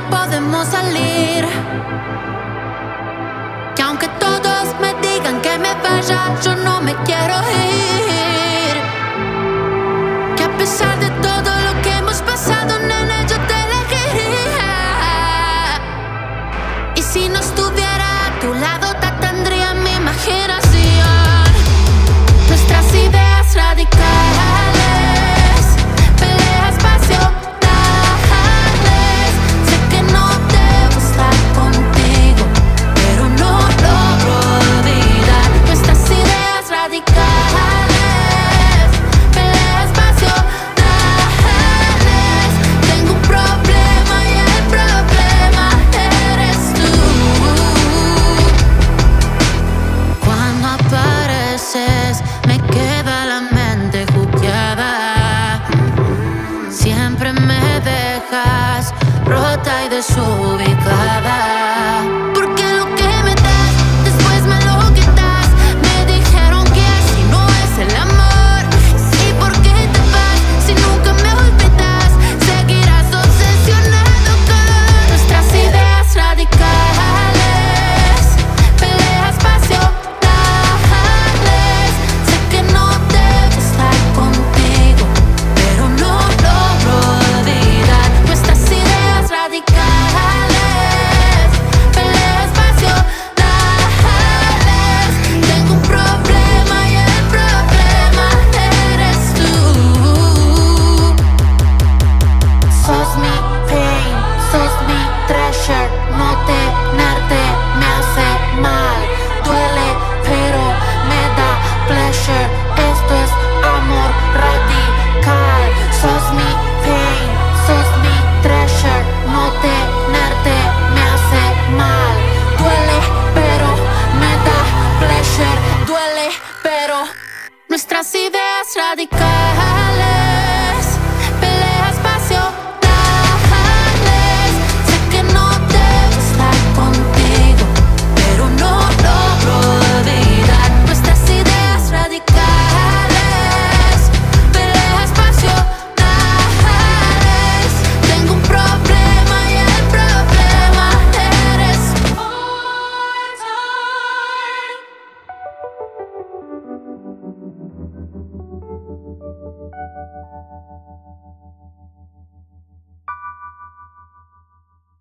podemos salir. Que aunque todos me digan que me vaya, yo no me quiero ir. Que a pesar de todo lo que hemos pasado, nena, yo te elegiría. Y si no estuviera a tu lado, te tendría en mi imaginación. Nuestras ideas radicales, peleas pasionales. Sé que no debo estar contigo, pero no logro olvidar nuestras ideas radicales, peleas pasionales. Tengo un problema y el problema eres tú. Cuando apareces me queda la mente juqueada. Siempre me dejas rota y desubicada.